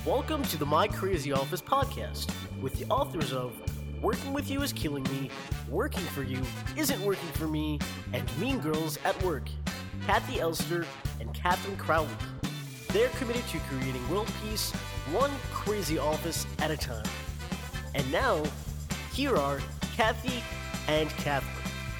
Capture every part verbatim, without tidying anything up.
Welcome to the My Crazy Office podcast with the authors of Working With You Is Killing Me, Working For You Isn't Working For Me, and Mean Girls at Work, Kathy Elster and Catherine Crowley. They're committed to creating world peace, one crazy office at a time. And now, here are Kathy and Catherine.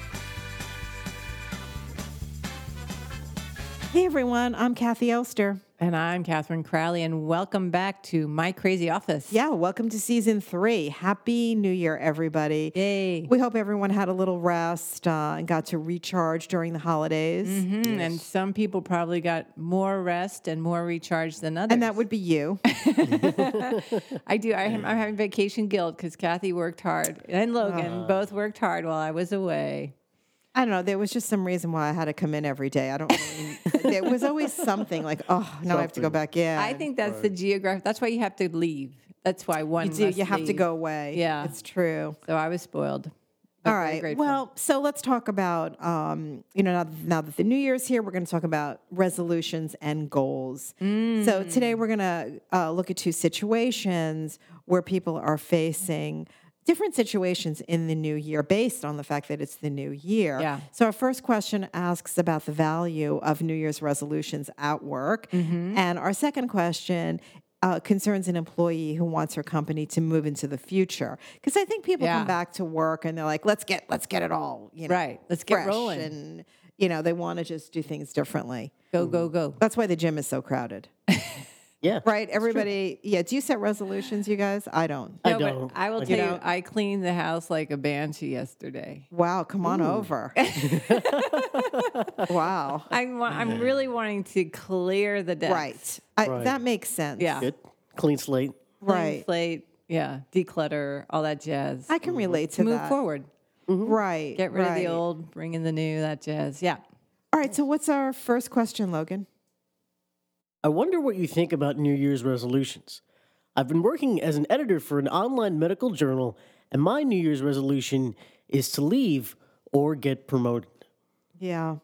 Hey everyone, I'm Kathy Elster. And I'm Catherine Crowley, and welcome back to My Crazy Office. Yeah, welcome to season three. Happy New Year, everybody. Yay. We hope everyone had a little rest uh, and got to recharge during the holidays. Mm-hmm. Yes. And some people probably got more rest and more recharge than others. And that would be you. I do. I am, I'm having vacation guilt because Kathy worked hard, and Logan uh. both worked hard while I was away. I don't know. There was just some reason why I had to come in every day. I don't really, there was always something like, oh, now something. I have to go back in. I think that's right. The geographic. That's why you have to leave. That's why one You do. Must you have leave. to go away. Yeah. It's true. So I was spoiled. All right. Well, so let's talk about, um, you know, now, now that the New Year's here, we're going to talk about resolutions and goals. Mm. So today we're going to uh, look at two situations where people are facing different situations in the new year based on the fact that it's the new year. Yeah. So our first question asks about the value of New Year's resolutions at work. Mm-hmm. And our second question uh, concerns an employee who wants her company to move into the future. Because I think people yeah. come back to work and they're like, let's get let's get it all, you know, right. Let's get fresh. rolling. And, you know, they want to just do things differently. Go, go, go. That's why the gym is so crowded. Yeah. Right. Everybody. Yeah. Do you set resolutions, you guys? I don't. I no, don't. But I will I tell don't. you, I cleaned the house like a banshee yesterday. Wow. Come on Ooh. over. Wow. I'm, wa- I'm really wanting to clear the desk. Right. I, Right. That makes sense. Yeah. Good. Clean slate. Clean Right. slate. Yeah. Declutter, all that jazz. I can relate to Move that. forward. Right. Get rid right. of the old, bring in the new, that jazz. Yeah. All right. So what's our first question, Logan? I wonder what you think about New Year's resolutions. I've been working as an editor for an online medical journal, and my New Year's resolution is to leave or get promoted. Yeah.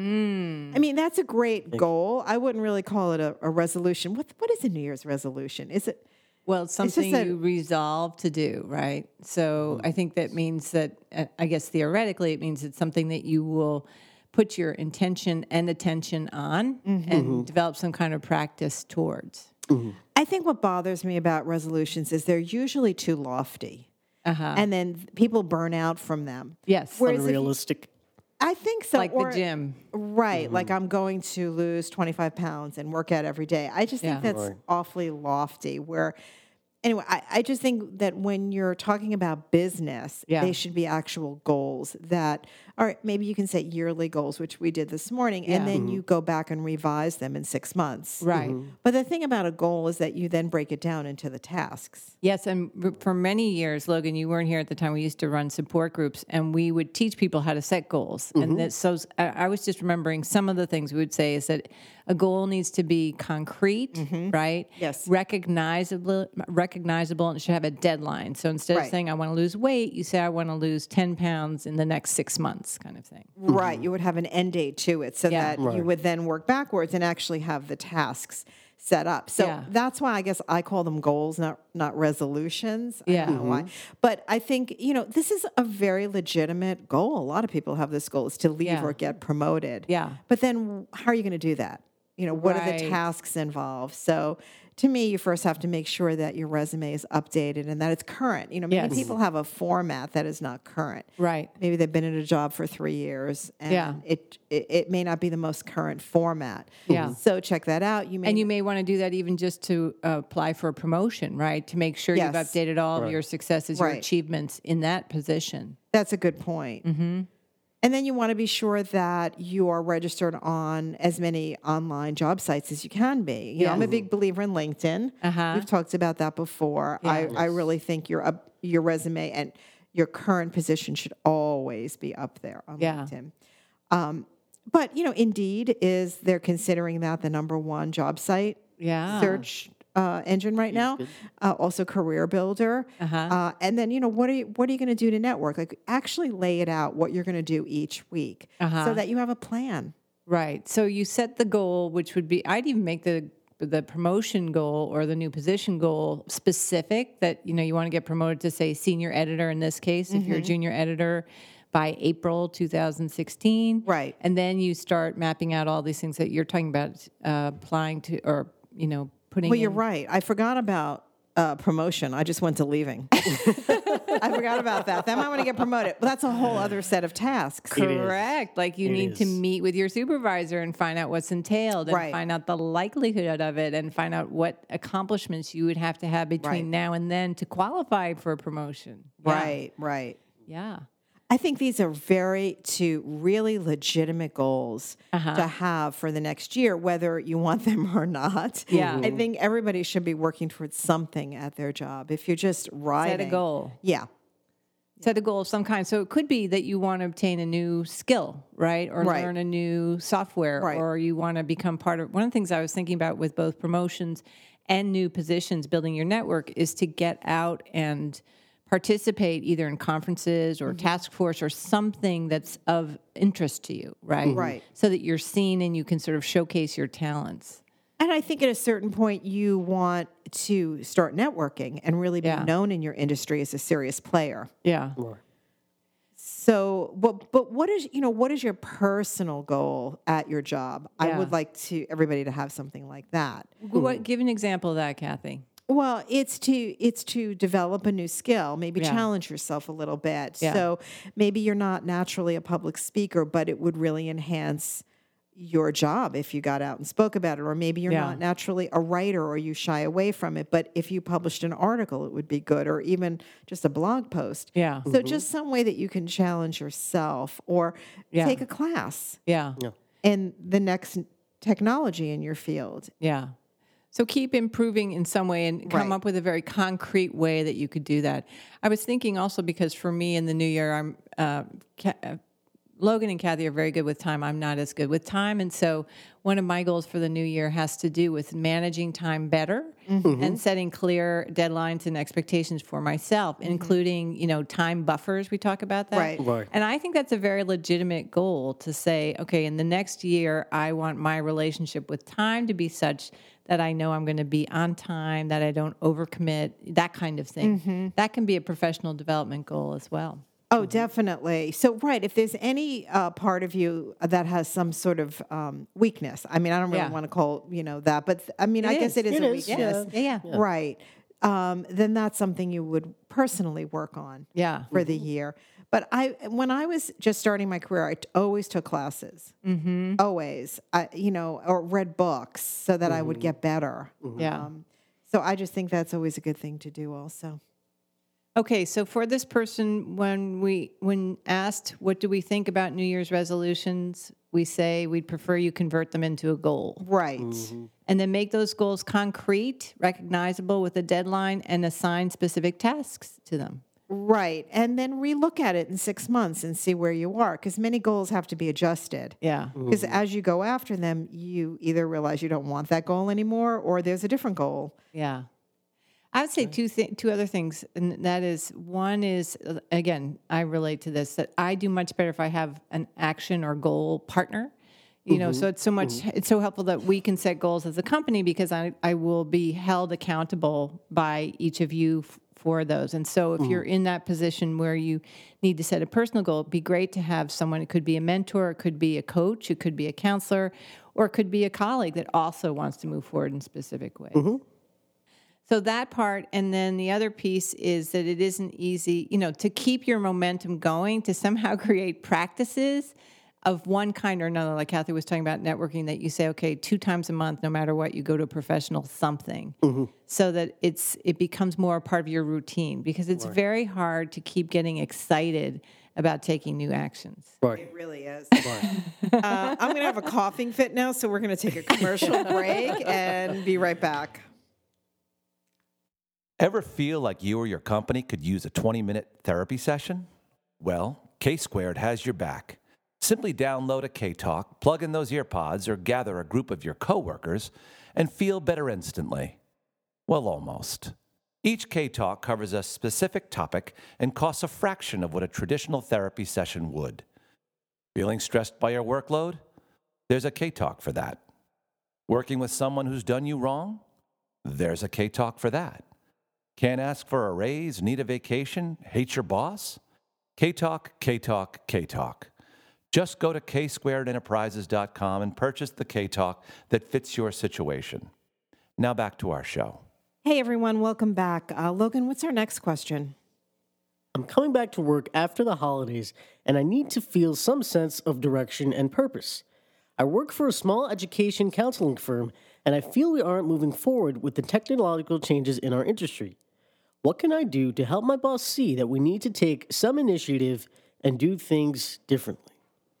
Mm. I mean, that's a great goal. I wouldn't really call it a, a resolution. What What is a New Year's resolution? Is it? Well, it's something that- you resolve to do, right? So I think that means that, uh, I guess theoretically, it means it's something that you will put your intention and attention on mm-hmm. and develop some kind of practice towards. Mm-hmm. I think what bothers me about resolutions is they're usually too lofty. Uh-huh. And then people burn out from them. Yes. Whereas if you- Unrealistic. I think so. Like or- the gym. Right. Mm-hmm. Like I'm going to lose twenty-five pounds and work out every day. I just think Yeah. that's Right. awfully lofty where, anyway, I, I just think that when you're talking about business, Yeah. they should be actual goals that are, maybe you can set yearly goals, which we did this morning, Yeah. and then Mm-hmm. you go back and revise them in six months. Right. But the thing about a goal is that you then break it down into the tasks. Yes, and r- for many years, Logan, you weren't here at the time. We used to run support groups, and we would teach people how to set goals. And that, so I, I was just remembering some of the things we would say is that a goal needs to be concrete, right? Yes. Recognizable, recognizable, and it should have a deadline. So instead Right. of saying I want to lose weight, you say I want to lose ten pounds in the next six months, kind of thing. Right. You would have an end date to it so Yeah. that you Right. would then work backwards and actually have the tasks set up. So Yeah. that's why I guess I call them goals, not not resolutions. I Yeah. don't know why. But I think, you know, this is a very legitimate goal. A lot of people have this goal is to leave Yeah. or get promoted. Yeah. But then how are you going to do that? You know, what are the Right. tasks involved? So to me, you first have to make sure that your resume is updated and that it's current. You know, many Yes. people have a format that is not current. Right. Maybe they've been in a job for three years, and Yeah. it, it it may not be the most current format. Yeah. So check that out. You may And you may want to do that even just to uh, apply for a promotion, right? To make sure you've Yes. updated all of your successes, your Right. achievements in that position. That's a good point. Mm-hmm. And then you want to be sure that you are registered on as many online job sites as you can be. You know, I'm a Yes. big believer in LinkedIn. Uh-huh. We've talked about that before. I, I really think your up, your resume and your current position should always be up there on Yeah. LinkedIn. Um, but you know, Indeed is they're considering that the number one job site Yeah. search uh, engine right now. Uh, also, Career Builder, Uh-huh. uh, and then you know what are you what are you going to do to network? Like actually lay it out what you're going to do each week, Uh-huh. so that you have a plan. Right. So you set the goal, which would be, I'd even make the the promotion goal or the new position goal specific, that, you know, you want to get promoted to, say, senior editor in this case, if you're a junior editor, by April two thousand sixteen. Right. And then you start mapping out all these things that you're talking about, uh, applying to, or, you know, putting Well, you're in. right. I forgot about uh, promotion. I just went to leaving. I forgot about that. Then I want to get promoted. But that's a whole other set of tasks. It is. Correct. Like you It need to is. meet with your supervisor and find out what's entailed and Right. find out the likelihood of it and find out what accomplishments you would have to have between Right. now and then to qualify for a promotion. Yeah. Right, right. Yeah. I think these are very two really legitimate goals Uh-huh. to have for the next year, whether you want them or not. Yeah. I think everybody should be working towards something at their job. If you're just riding, Set a goal. Yeah, Set a goal of some kind. So it could be that you want to obtain a new skill, right? Or Right. learn a new software, Right. or you want to become part of. One of the things I was thinking about with both promotions and new positions, building your network, is to get out and participate either in conferences or task force or something that's of interest to you, right? Right. So that you're seen and you can sort of showcase your talents. and I think at a certain point you want to start networking and really be Yeah. known in your industry as a serious player. Yeah. So, but but what is you know what is your personal goal at your job? I Yeah. would like to everybody to have something like that. What, give an example of that, Kathy. Well, it's to it's to develop a new skill, maybe Yeah. challenge yourself a little bit. Yeah. So maybe you're not naturally a public speaker, but it would really enhance your job if you got out and spoke about it. Or maybe you're Yeah. not naturally a writer or you shy away from it, but if you published an article, it would be good, or even just a blog post. Yeah. So just some way that you can challenge yourself, or Yeah. take a class Yeah. in the next technology in your field. Yeah. So keep improving in some way and come Right. up with a very concrete way that you could do that. I was thinking also, because for me in the new year, I'm uh, Ca- uh, Logan and Kathy are very good with time. I'm not as good with time. And so one of my goals for the new year has to do with managing time better and setting clear deadlines and expectations for myself, including, you know, time buffers. We talk about that. Right. Right. And I think that's a very legitimate goal to say, okay, in the next year, I want my relationship with time to be such that I know I'm going to be on time, that I don't overcommit, that kind of thing. That can be a professional development goal as well. Oh, definitely. So, right, if there's any uh, part of you that has some sort of um, weakness, I mean, I don't really Yeah. want to call, you know, that, but th- I mean, I guess is. it is It a is, weakness. Yeah, yeah. Right. Um, then that's something you would personally work on Yeah. for the year. But I, when I was just starting my career, I t- always took classes. Mm-hmm. Always, I, you know, or read books so that I would get better. Yeah. Um, so I just think that's always a good thing to do also. Okay, so for this person, when we when asked what do we think about New Year's resolutions, we say we'd prefer you convert them into a goal. Right. And then make those goals concrete, recognizable with a deadline, and assign specific tasks to them. Right. And then relook at it in six months and see where you are, because many goals have to be adjusted. Yeah. Because as you go after them, you either realize you don't want that goal anymore, or there's a different goal. Yeah. I would say two th- two other things, and that is, one is, uh, again, I relate to this, that I do much better if I have an action or goal partner. You know, so it's so much, it's so helpful that we can set goals as a company, because I, I will be held accountable by each of you f- for those. And so if you're in that position where you need to set a personal goal, it'd be great to have someone. It could be a mentor, it could be a coach, it could be a counselor, or it could be a colleague that also wants to move forward in specific ways. So that part, and then the other piece is that it isn't easy, you know, to keep your momentum going, to somehow create practices of one kind or another. Like Kathy was talking about networking, that you say, okay, two times a month, no matter what, you go to a professional something, so that it's it becomes more a part of your routine, because it's very hard to keep getting excited about taking new actions. Right. It really is. uh, I'm going to have a coughing fit now, so we're going to take a commercial break and be right back. Ever feel like you or your company could use a twenty-minute therapy session? Well, K-Squared has your back. Simply download a K-Talk, plug in those earpods, or gather a group of your coworkers and feel better instantly. Well, almost. Each K-Talk covers a specific topic and costs a fraction of what a traditional therapy session would. Feeling stressed by your workload? There's a K-Talk for that. Working with someone who's done you wrong? There's a K-Talk for that. Can't ask for a raise, need a vacation, hate your boss? K-Talk, K-Talk, K-Talk. Just go to k squared enterprises dot com and purchase the K-Talk that fits your situation. Now back to our show. Hey, everyone. Welcome back. Uh, Logan, what's our next question? I'm coming back to work after the holidays, and I need to feel some sense of direction and purpose. I work for a small education counseling firm, and I feel we aren't moving forward with the technological changes in our industry. What can I do to help my boss see that we need to take some initiative and do things differently?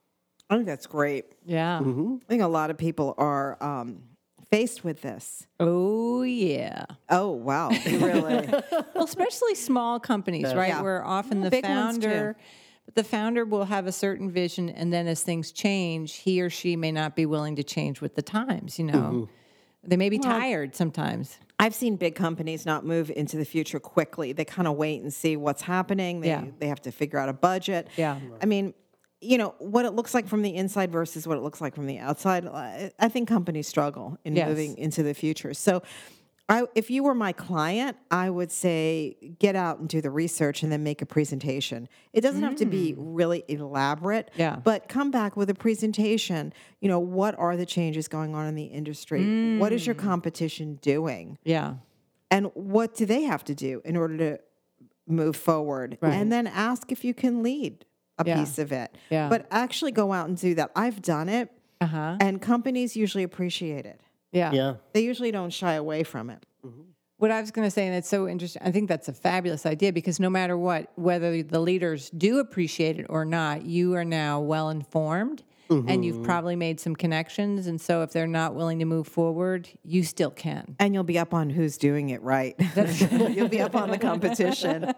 I think that's great. Yeah. I think a lot of people are um, faced with this. Oh, yeah. Oh, wow. Really? Well, especially small companies, right? Yeah. Where often the Big ones, too. founder, the founder will have a certain vision, and then as things change, he or she may not be willing to change with the times. You know, they may be tired sometimes. I've seen big companies not move into the future quickly. They kind of wait and see what's happening. They, Yeah. they have to figure out a budget. Yeah. I mean, you know, what it looks like from the inside versus what it looks like from the outside. I, I think companies struggle in Yes. moving into the future. So I, if you were my client, I would say get out and do the research and then make a presentation. It doesn't have to be really elaborate, Yeah. but come back with a presentation. You know, what are the changes going on in the industry? What is your competition doing? Yeah. And what do they have to do in order to move forward? Right. And then ask if you can lead a Yeah. piece of it. Yeah. But actually go out and do that. I've done it, Uh huh. and companies usually appreciate it. Yeah. Yeah. They usually don't shy away from it. What I was going to say, and it's so interesting, I think that's a fabulous idea because no matter what, whether the leaders do appreciate it or not, you are now well informed and you've probably made some connections. And so if they're not willing to move forward, you still can. And you'll be up on who's doing it right. You'll be up on the competition.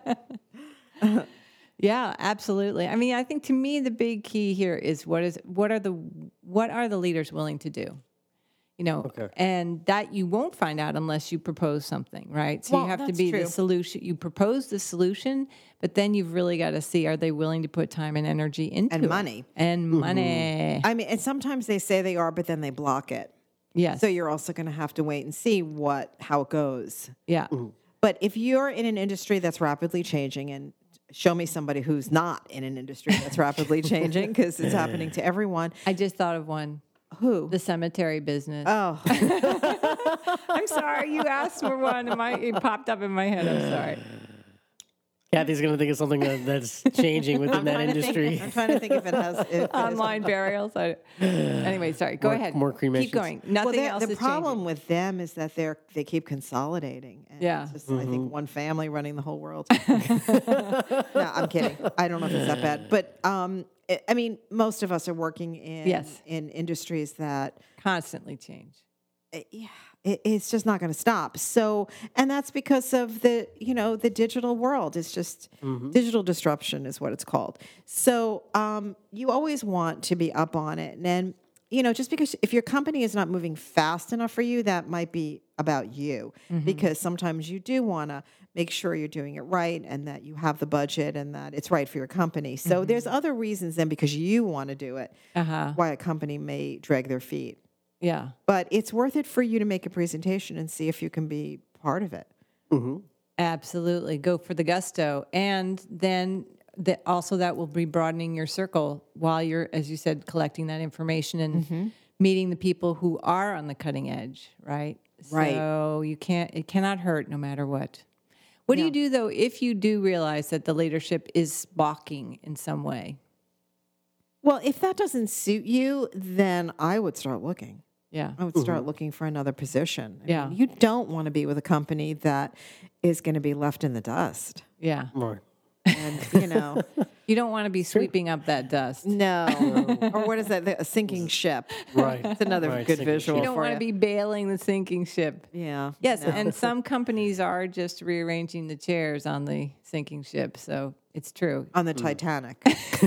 Yeah, absolutely. I mean, I think to me the big key here is what is what are the what are the leaders willing to do? You know, Okay. and that you won't find out unless you propose something, right? So Well, you have to that's be true. the solution. You propose the solution, but then you've really got to see are they willing to put time and energy into And it? money. and money. I mean, and sometimes they say they are, but then they block it. Yes. So you're also going to have to wait and see what how it goes. yeah. But if you're in an industry that's rapidly changing, and show me somebody who's not in an industry that's rapidly changing, because it's happening to everyone. I just thought of one. Who? The cemetery business. Oh, I'm sorry. You asked for one, and my it popped up in my head. I'm sorry. Kathy's going to think of something that, that's changing within that trying to think- industry. I'm trying to think if it has if it has- Online burials. I, anyway, sorry. Go More- ahead. more cremations. Keep going. Well, Nothing they're- else the is problem changing. with them is that they're they keep consolidating. And Yeah. it's just, I think one family running the whole world. No, I'm kidding. I don't know if it's that bad, but um, I I mean, most of us are working in Yes. in industries that Constantly change. uh, yeah, it, it's just not going to stop. So, and that's because of the, you know, the digital world. It's just digital disruption is what it's called. So, um, you always want to be up on it. And then, you know, just because if your company is not moving fast enough for you, that might be about you, because sometimes you do want to make sure you're doing it right and that you have the budget and that it's right for your company. So there's other reasons then, because you want to do it, Uh-huh. why a company may drag their feet. Yeah. But it's worth it for you to make a presentation and see if you can be part of it. Absolutely. Go for the gusto. And then the, also that will be broadening your circle while you're, as you said, collecting that information and meeting the people who are on the cutting edge, right? Right. So you can't, it cannot hurt no matter what. What do you do though if you do realize that the leadership is balking in some way? Well, if that doesn't suit you, then I would start looking. Yeah. I would start looking for another position. I Yeah. mean, you don't want to be with a company that is going to be left in the dust. Yeah. Right. And, you know, You don't want to be sweeping up that dust. no. Or what is that? The- A sinking ship. Right. It's another Right, good sinking visual You don't for want you. to be bailing the sinking ship. Yeah. Yes, no. and some companies are just rearranging the chairs on the sinking ship, so it's true. On the Titanic.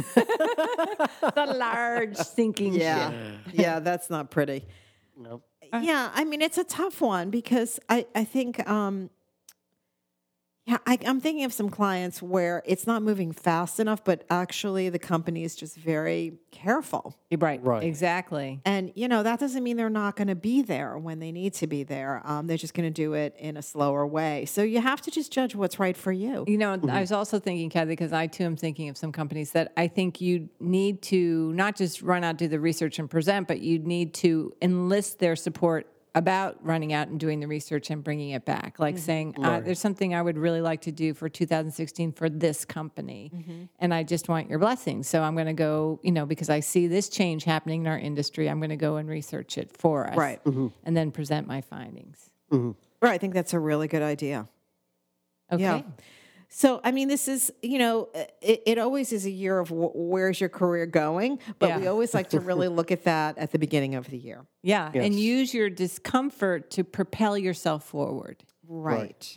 The large sinking yeah. ship. Yeah, that's not pretty. Nope. Yeah, I mean, it's a tough one because I, I think, um, Yeah, I, I'm thinking of some clients where it's not moving fast enough, but actually the company is just very careful. Right. Right. Exactly. And, you know, that doesn't mean they're not going to be there when they need to be there. Um, they're just going to do it in a slower way. So you have to just judge what's right for you. You know, I was also thinking, Kathy, because I too am thinking of some companies that I think you need to not just run out, do the research and present, but you need to enlist their support about running out and doing the research and bringing it back. Like mm-hmm. saying, uh, there's something I would really like to do for two thousand sixteen for this company. Mm-hmm. And I just want your blessings. So I'm going to go, you know, because I see this change happening in our industry, I'm going to go and research it for us. Right. Mm-hmm. And then present my findings. Mm-hmm. Right. I think that's a really good idea. Okay. Yeah. So, I mean, this is, you know, it, it always is a year of w- where's your career going, but Yeah. we always like to really look at that at the beginning of the year. Yeah. Yes. And use your discomfort to propel yourself forward. Right.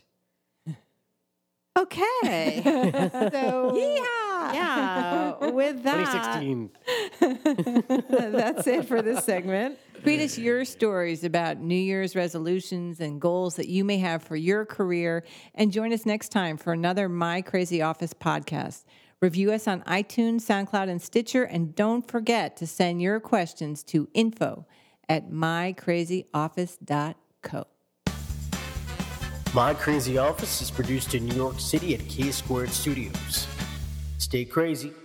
Okay. So, Yeah. yeah, with that, twenty sixteen. that's it for this segment. Tweet us your stories about New Year's resolutions and goals that you may have for your career. And join us next time for another My Crazy Office podcast. Review us on iTunes, SoundCloud, and Stitcher. And don't forget to send your questions to info at my crazy office dot co. My Crazy Office is produced in New York City at K Squared Studios. Stay crazy.